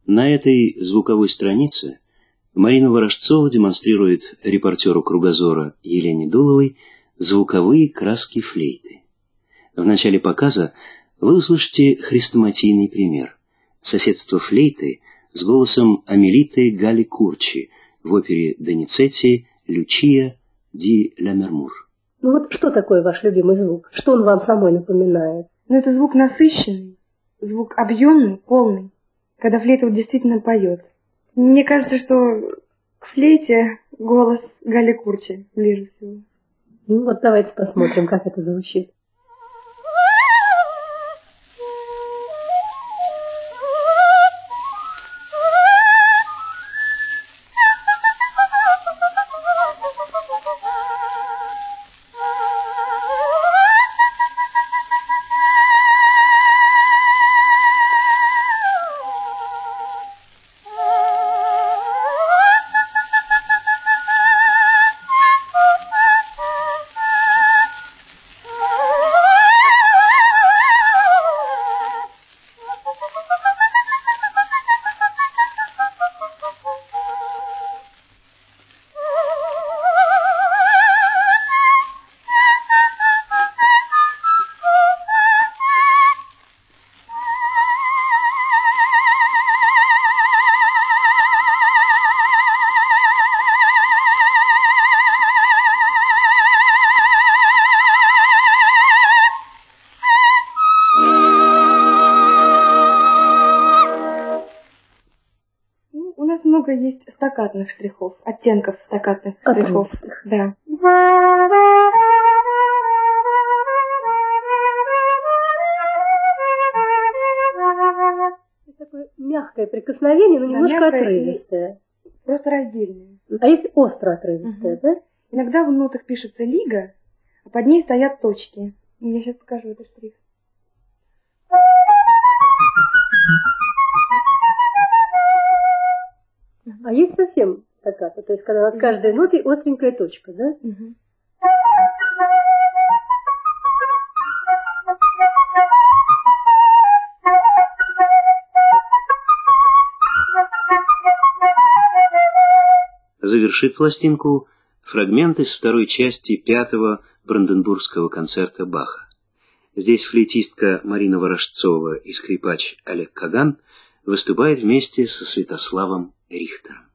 На этой звуковой странице Марина Ворожцова демонстрирует репортеру «Кругозора» Елене Дуловой звуковые краски флейты. В начале показа вы услышите хрестоматийный пример — соседство флейты с голосом Амелиты Галли Курчи в опере Доницетти «Лючия ди Ламермур». Ну вот что такое ваш любимый звук? Что он вам самой напоминает? Ну это звук насыщенный, звук объемный, полный, когда флейта вот действительно поет. Мне кажется, что к флейте голос Галли Курчи ближе всего. Ну вот давайте посмотрим, как это звучит. У нас много есть стаккатных штрихов, оттенков стаккатных штрихов. Да. Такое мягкое прикосновение, но немножко отрывистое. Просто раздельное. А есть остро отрывистое, да? Иногда в нотах пишется лига, а под ней стоят точки. Я сейчас покажу этот штрих. А есть совсем стаккато, то есть когда над каждой нотой остренькая точка, да? Завершит пластинку фрагмент из второй части 5-го Бранденбургского концерта Баха. Здесь флейтистка Марина Ворожцова и скрипач Олег Каган выступают вместе со Святославом Рихтером.